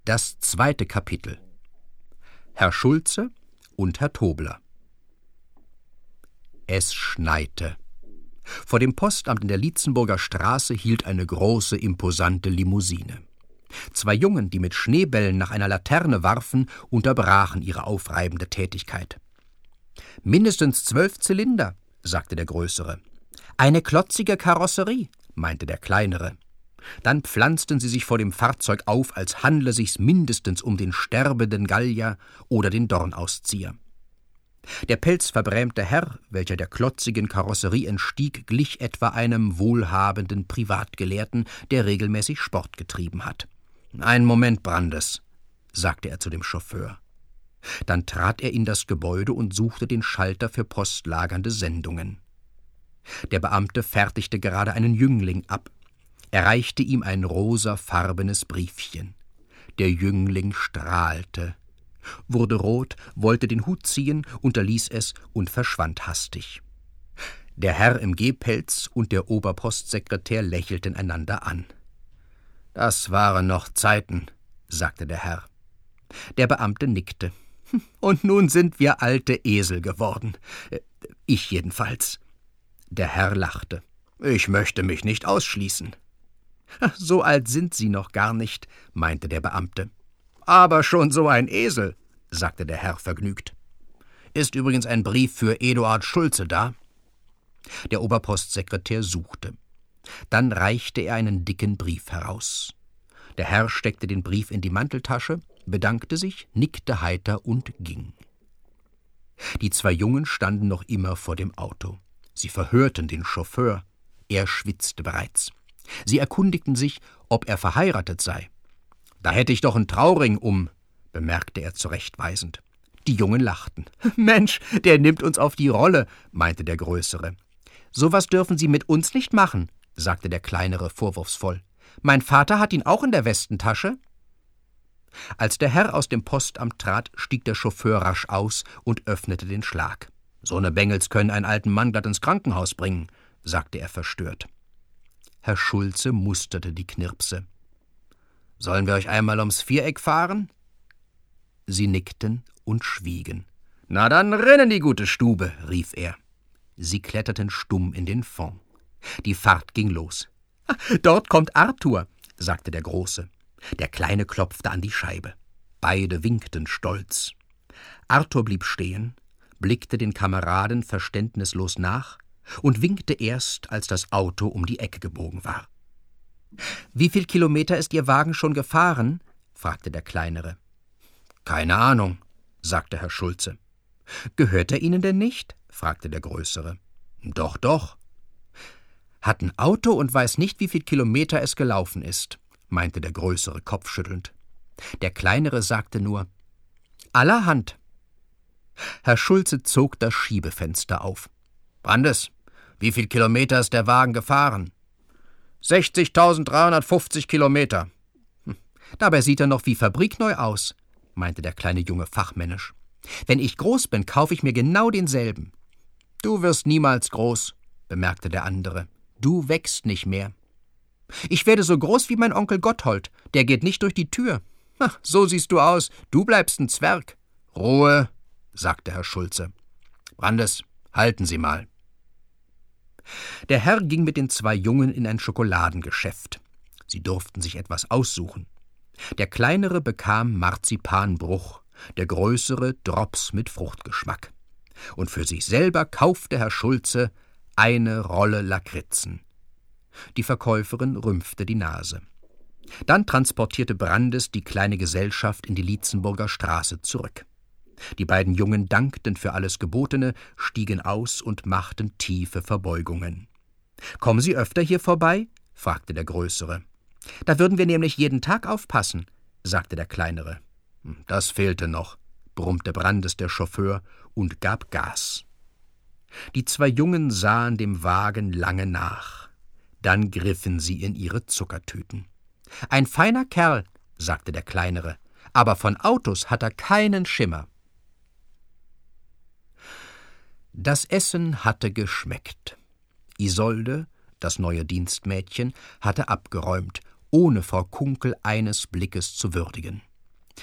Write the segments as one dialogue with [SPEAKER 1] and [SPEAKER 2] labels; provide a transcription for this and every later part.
[SPEAKER 1] Das 2. Kapitel. Herr Schulze und Herr Tobler. Es schneite. Vor dem Postamt in der Lietzenburger Straße hielt eine große, imposante Limousine. 2 Jungen, die mit Schneebällen nach einer Laterne warfen, unterbrachen ihre aufreibende Tätigkeit. »Mindestens 12 Zylinder«, sagte der Größere. »Eine klotzige Karosserie«, meinte der Kleinere. Dann pflanzten sie sich vor dem Fahrzeug auf, als handle sich's mindestens um den sterbenden Gallier oder den Dornauszieher. Der pelzverbrämte Herr, welcher der klotzigen Karosserie entstieg, glich etwa einem wohlhabenden Privatgelehrten, der regelmäßig Sport getrieben hat. »Einen Moment, Brandes«, sagte er zu dem Chauffeur. Dann trat er in das Gebäude und suchte den Schalter für postlagernde Sendungen. Der Beamte fertigte gerade einen Jüngling ab. Er reichte ihm ein rosafarbenes Briefchen. Der Jüngling strahlte, wurde rot, wollte den Hut ziehen, unterließ es und verschwand hastig. Der Herr im Gehpelz und der Oberpostsekretär lächelten einander an. »Das waren noch Zeiten«, sagte der Herr. Der Beamte nickte. »Und nun sind wir alte Esel geworden. Ich jedenfalls.« Der Herr lachte. »Ich möchte mich nicht ausschließen.« »So alt sind Sie noch gar nicht«, meinte der Beamte. »Aber schon so ein Esel«, sagte der Herr vergnügt. »Ist übrigens ein Brief für Eduard Schulze da?« Der Oberpostsekretär suchte. Dann reichte er einen dicken Brief heraus. Der Herr steckte den Brief in die Manteltasche, bedankte sich, nickte heiter und ging. Die 2 Jungen standen noch immer vor dem Auto. Sie verhörten den Chauffeur. Er schwitzte bereits. Sie erkundigten sich, ob er verheiratet sei. »Da hätte ich doch einen Trauring um«, bemerkte er zurechtweisend. Die Jungen lachten. »Mensch, der nimmt uns auf die Rolle«, meinte der Größere. »So was dürfen Sie mit uns nicht machen«, sagte der Kleinere vorwurfsvoll. »Mein Vater hat ihn auch in der Westentasche.« Als der Herr aus dem Postamt trat, stieg der Chauffeur rasch aus und öffnete den Schlag. »So ne Bengels können einen alten Mann glatt ins Krankenhaus bringen«, sagte er verstört. Herr Schulze musterte die Knirpse. »Sollen wir euch einmal ums Viereck fahren?« Sie nickten und schwiegen. »Na dann rennen die gute Stube«, rief er. Sie kletterten stumm in den Fond. Die Fahrt ging los. »Dort kommt Arthur«, sagte der Große. Der Kleine klopfte an die Scheibe. Beide winkten stolz. Arthur blieb stehen, blickte den Kameraden verständnislos nach und winkte erst, als das Auto um die Ecke gebogen war. »Wie viel Kilometer ist Ihr Wagen schon gefahren?« fragte der Kleinere. »Keine Ahnung«, sagte Herr Schulze. »Gehört er Ihnen denn nicht?« fragte der Größere. »Doch, doch.« »Hat ein Auto und weiß nicht, wie viel Kilometer es gelaufen ist«, meinte der Größere kopfschüttelnd. Der Kleinere sagte nur, »Allerhand.« Herr Schulze zog das Schiebefenster auf. »Brandes, wie viel Kilometer ist der Wagen gefahren?« »60.350 Kilometer.« »Dabei sieht er noch wie fabrikneu aus«, meinte der kleine Junge fachmännisch. »Wenn ich groß bin, kaufe ich mir genau denselben.« »Du wirst niemals groß«, bemerkte der andere. »Du wächst nicht mehr.« »Ich werde so groß wie mein Onkel Gotthold, der geht nicht durch die Tür.« »Ach, so siehst du aus, du bleibst ein Zwerg.« »Ruhe«, sagte Herr Schulze. »Brandes, halten Sie mal.« Der Herr ging mit den 2 Jungen in ein Schokoladengeschäft. Sie durften sich etwas aussuchen. Der Kleinere bekam Marzipanbruch, der Größere Drops mit Fruchtgeschmack. Und für sich selber kaufte Herr Schulze eine Rolle Lakritzen. Die Verkäuferin rümpfte die Nase. Dann transportierte Brandes die kleine Gesellschaft in die Lietzenburger Straße zurück. Die beiden Jungen dankten für alles Gebotene, stiegen aus und machten tiefe Verbeugungen. »Kommen Sie öfter hier vorbei?« fragte der Größere. »Da würden wir nämlich jeden Tag aufpassen«, sagte der Kleinere. »Das fehlte noch«, brummte Brandes der Chauffeur und gab Gas. Die 2 Jungen sahen dem Wagen lange nach. Dann griffen sie in ihre Zuckertüten. »Ein feiner Kerl«, sagte der Kleinere, »aber von Autos hat er keinen Schimmer.« Das Essen hatte geschmeckt. Isolde, das neue Dienstmädchen, hatte abgeräumt, ohne Frau Kunkel eines Blickes zu würdigen.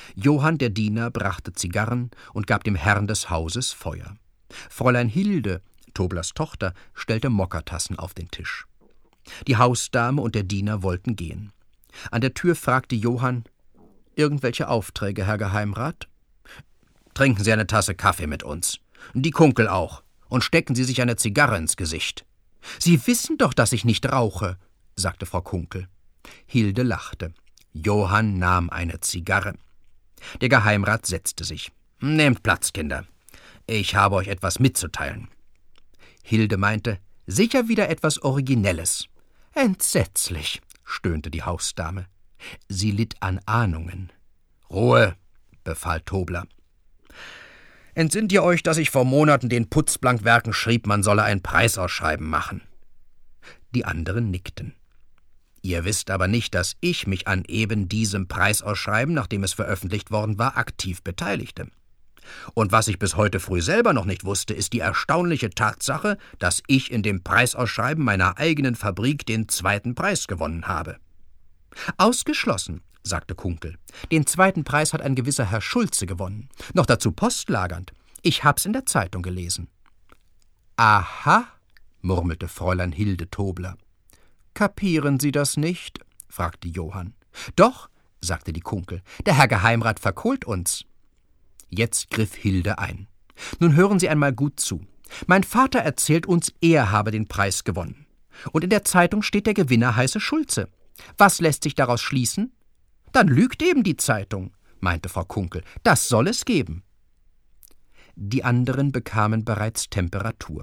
[SPEAKER 1] Johann, der Diener, brachte Zigarren und gab dem Herrn des Hauses Feuer. Fräulein Hilde, Toblers Tochter, stellte Mokkatassen auf den Tisch. Die Hausdame und der Diener wollten gehen. An der Tür fragte Johann: »Irgendwelche Aufträge, Herr Geheimrat?« »Trinken Sie eine Tasse Kaffee mit uns. Die Kunkel auch. Und stecken Sie sich eine Zigarre ins Gesicht.« »Sie wissen doch, dass ich nicht rauche«, sagte Frau Kunkel. Hilde lachte. Johann nahm eine Zigarre. Der Geheimrat setzte sich. »Nehmt Platz, Kinder. Ich habe euch etwas mitzuteilen.« Hilde meinte: »Sicher wieder etwas Originelles.« »Entsetzlich«, stöhnte die Hausdame. Sie litt an Ahnungen. »Ruhe«, befahl Tobler. »Entsinnt ihr euch, dass ich vor Monaten den Putzblankwerken schrieb, man solle ein Preisausschreiben machen?« Die anderen nickten. »Ihr wisst aber nicht, dass ich mich an eben diesem Preisausschreiben, nachdem es veröffentlicht worden war, aktiv beteiligte. Und was ich bis heute früh selber noch nicht wusste, ist die erstaunliche Tatsache, dass ich in dem Preisausschreiben meiner eigenen Fabrik den 2. Preis gewonnen habe.« »Ausgeschlossen«, sagte Kunkel. »Den 2. Preis hat ein gewisser Herr Schulze gewonnen. Noch dazu postlagernd. Ich hab's in der Zeitung gelesen.« »Aha«, murmelte Fräulein Hilde Tobler. »Kapieren Sie das nicht?« fragte Johann. »Doch«, sagte die Kunkel, »der Herr Geheimrat verkohlt uns.« Jetzt griff Hilde ein. »Nun hören Sie einmal gut zu. Mein Vater erzählt uns, er habe den Preis gewonnen. Und in der Zeitung steht, der Gewinner heiße Schulze. Was lässt sich daraus schließen?« »Dann lügt eben die Zeitung«, meinte Frau Kunkel. »Das soll es geben.« Die anderen bekamen bereits Temperatur.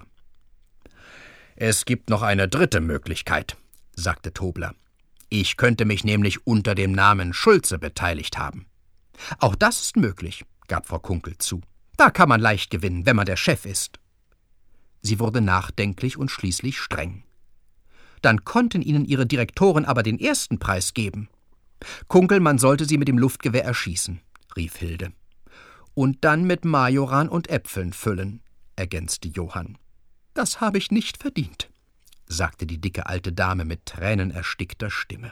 [SPEAKER 1] »Es gibt noch eine dritte Möglichkeit«, sagte Tobler. »Ich könnte mich nämlich unter dem Namen Schulze beteiligt haben.« »Auch das ist möglich«, gab Frau Kunkel zu. »Da kann man leicht gewinnen, wenn man der Chef ist.« Sie wurde nachdenklich und schließlich streng. »Dann konnten Ihnen Ihre Direktoren aber den 1. Preis geben.« »Kunkel, man sollte sie mit dem Luftgewehr erschießen«, rief Hilde. »Und dann mit Majoran und Äpfeln füllen«, ergänzte Johann. »Das habe ich nicht verdient«, sagte die dicke alte Dame mit tränenerstickter Stimme.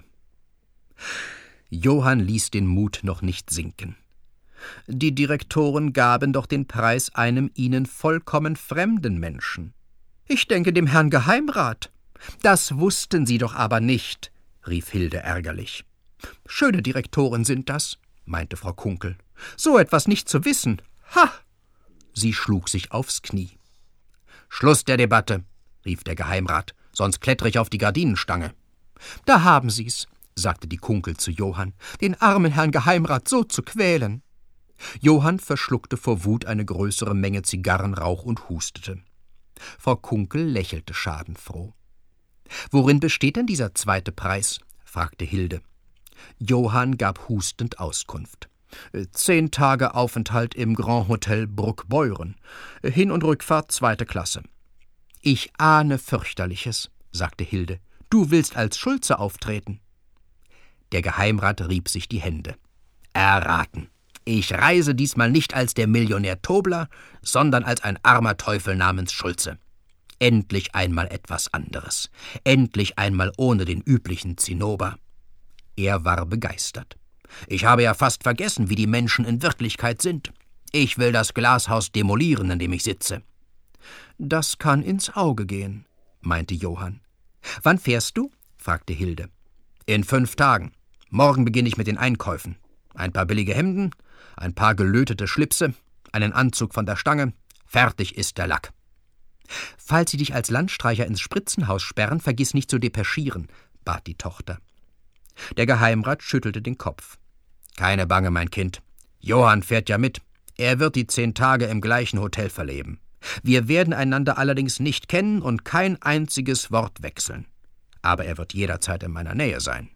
[SPEAKER 1] Johann ließ den Mut noch nicht sinken. »Die Direktoren gaben doch den Preis einem ihnen vollkommen fremden Menschen. Ich denke dem Herrn Geheimrat.« »Das wussten Sie doch aber nicht«, rief Hilde ärgerlich. »Schöne Direktoren sind das«, meinte Frau Kunkel. »So etwas nicht zu wissen. Ha!« Sie schlug sich aufs Knie. »Schluss der Debatte«, rief der Geheimrat, »sonst klettere ich auf die Gardinenstange.« »Da haben Sie's«, sagte die Kunkel zu Johann, »den armen Herrn Geheimrat so zu quälen.« Johann verschluckte vor Wut eine größere Menge Zigarrenrauch und hustete. Frau Kunkel lächelte schadenfroh. »Worin besteht denn dieser 2. Preis?« fragte Hilde. Johann gab hustend Auskunft. 10 Tage Aufenthalt im Grand Hotel Bruckbeuren. Hin- und Rückfahrt 2. Klasse. »Ich ahne fürchterliches«, sagte Hilde. »Du willst als Schulze auftreten.« Der Geheimrat rieb sich die Hände. »Erraten. Ich reise diesmal nicht als der Millionär Tobler, sondern als ein armer Teufel namens Schulze. Endlich einmal etwas anderes. Endlich einmal ohne den üblichen Zinnober.« Er war begeistert. »Ich habe ja fast vergessen, wie die Menschen in Wirklichkeit sind. Ich will das Glashaus demolieren, in dem ich sitze.« »Das kann ins Auge gehen«, meinte Johann. »Wann fährst du?« fragte Hilde. »In 5 Tagen. Morgen beginne ich mit den Einkäufen. Ein paar billige Hemden, ein paar gelötete Schlipse, einen Anzug von der Stange. Fertig ist der Lack.« »Falls sie dich als Landstreicher ins Spritzenhaus sperren, vergiss nicht zu depeschieren«, bat die Tochter. Der Geheimrat schüttelte den Kopf. »Keine Bange, mein Kind. Johann fährt ja mit. Er wird die 10 Tage im gleichen Hotel verleben. Wir werden einander allerdings nicht kennen und kein einziges Wort wechseln. Aber er wird jederzeit in meiner Nähe sein.«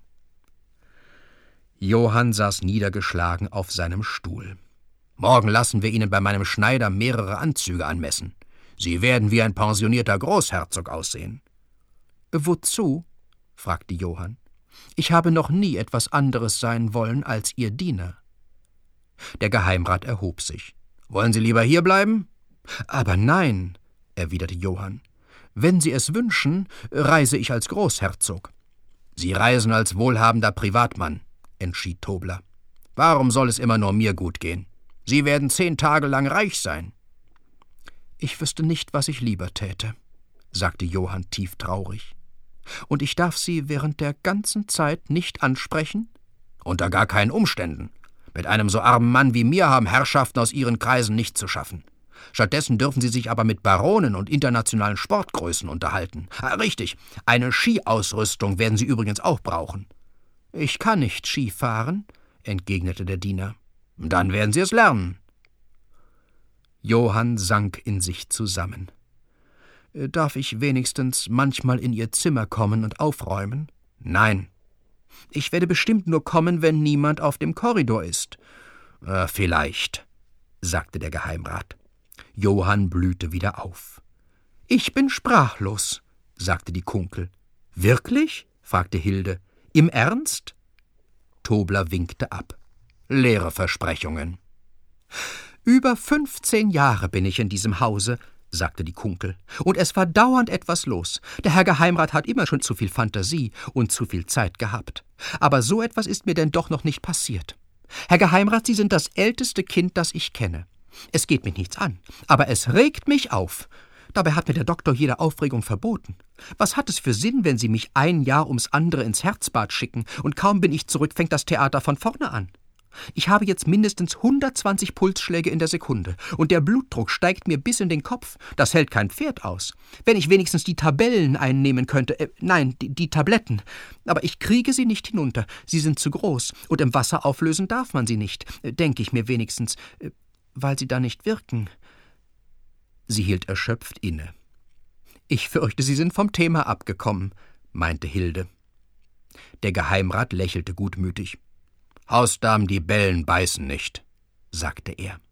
[SPEAKER 1] Johann saß niedergeschlagen auf seinem Stuhl. »Morgen lassen wir Ihnen bei meinem Schneider mehrere Anzüge anmessen. Sie werden wie ein pensionierter Großherzog aussehen.« »Wozu?« fragte Johann. »Ich habe noch nie etwas anderes sein wollen als Ihr Diener.« Der Geheimrat erhob sich. »Wollen Sie lieber hierbleiben?« »Aber nein«, erwiderte Johann. »Wenn Sie es wünschen, reise ich als Großherzog.« »Sie reisen als wohlhabender Privatmann«, entschied Tobler. Warum soll es immer nur mir gut gehen? Sie werden 10 Tage lang reich sein.« »Ich wüsste nicht, was ich lieber täte«, sagte Johann tief traurig. »Und ich darf Sie während der ganzen Zeit nicht ansprechen?« »Unter gar keinen Umständen. Mit einem so armen Mann wie mir haben Herrschaften aus Ihren Kreisen nichts zu schaffen. Stattdessen dürfen Sie sich aber mit Baronen und internationalen Sportgrößen unterhalten. Richtig, eine Skiausrüstung werden Sie übrigens auch brauchen.« »Ich kann nicht Ski fahren«, entgegnete der Diener. »Dann werden Sie es lernen.« Johann sank in sich zusammen. »Darf ich wenigstens manchmal in Ihr Zimmer kommen und aufräumen?« »Nein.« »Ich werde bestimmt nur kommen, wenn niemand auf dem Korridor ist.« »Vielleicht«, sagte der Geheimrat. Johann blühte wieder auf. »Ich bin sprachlos«, sagte die Kunkel. »Wirklich?« fragte Hilde. »Im Ernst?« Tobler winkte ab. »Leere Versprechungen.« »Über 15 Jahre bin ich in diesem Hause«, sagte die Kunkel, »und es war dauernd etwas los. Der Herr Geheimrat hat immer schon zu viel Fantasie und zu viel Zeit gehabt. Aber so etwas ist mir denn doch noch nicht passiert. Herr Geheimrat, Sie sind das älteste Kind, das ich kenne. Es geht mich nichts an, aber es regt mich auf. Dabei hat mir der Doktor jede Aufregung verboten. Was hat es für Sinn, wenn Sie mich ein Jahr ums andere ins Herzbad schicken, und kaum bin ich zurück, fängt das Theater von vorne an? Ich habe jetzt mindestens 120 Pulsschläge in der Sekunde, und der Blutdruck steigt mir bis in den Kopf. Das hält kein Pferd aus. Wenn ich wenigstens die Tabellen einnehmen könnte, die Tabletten. Aber ich kriege sie nicht hinunter. Sie sind zu groß, und im Wasser auflösen darf man sie nicht, denke ich mir wenigstens, weil sie da nicht wirken.« Sie hielt erschöpft inne. »Ich fürchte, Sie sind vom Thema abgekommen«, meinte Hilde. Der Geheimrat lächelte gutmütig. »Hausdamen, die bellen, beißen nicht«, sagte er.